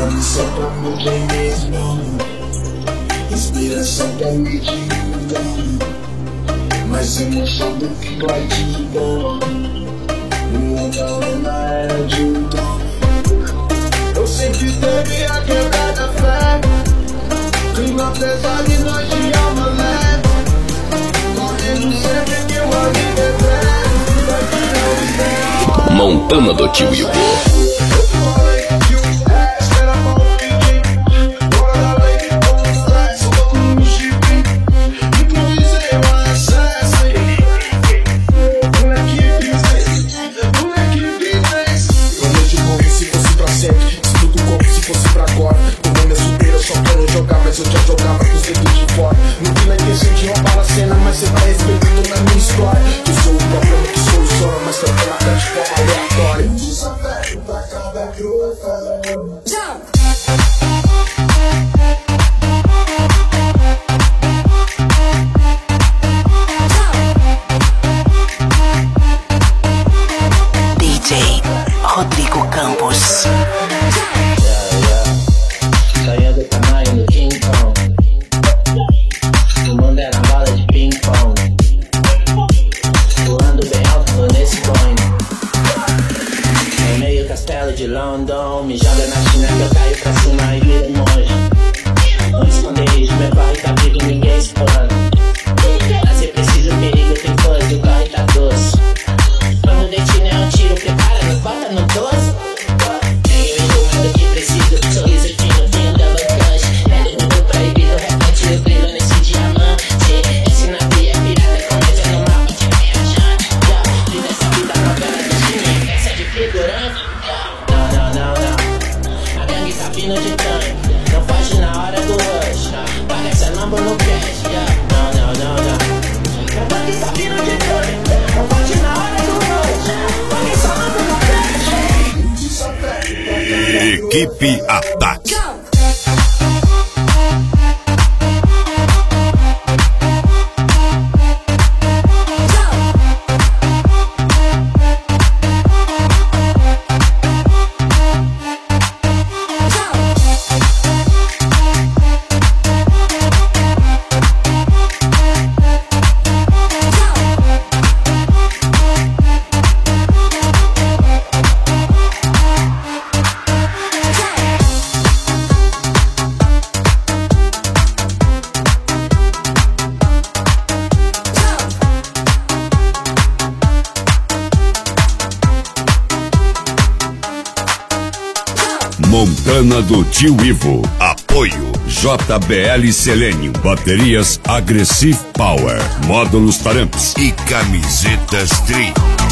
Só pra não ter mesmo, inspiração pra me divulgar, mais emoção do que gratidão. Na era de então, eu sempre teve a quebrada fé, clima pesado e nós de alma leve, correndo sempre que uma vida é breve. Montana do Tio Ivo. Eu já jogava com os dedos de fora. Não vi na intenção de roubar a cena, mas cê vai respeitando na minha história. Eu sou o problema que soluciona, mas também até de forma aleatória. Desafio pra cada grupo. DJ Rodrigo Campos. Saia do tamanho do King Kong, o mundo era bola de ping pong, voando bem alto nesse coin. No meio castelo de London, me joga na China que eu caio pra cima e viro monge. Onde esconderijo, meu corre tá vivo, ninguém explana. Lá cê precisa, perigo, tem fuzz, o corre tá doce. Quando o destino é um tiro, prepara, nos bota no 12. Nem eu enjoo do que preciso, sorriso fino. Não foge na hora do rush, paga essa number no cash. Não. A gangue tá vindo de tanque, não foge na hora do rush, paga essa number no cash. Equipe Ataque. Montana do Tio Ivo. Apoio JBL Selenium, baterias Aggressive Power, módulos Taramps e camisetas Tri.